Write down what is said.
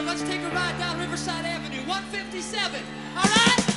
let's take a ride down Riverside Avenue, 157. All right?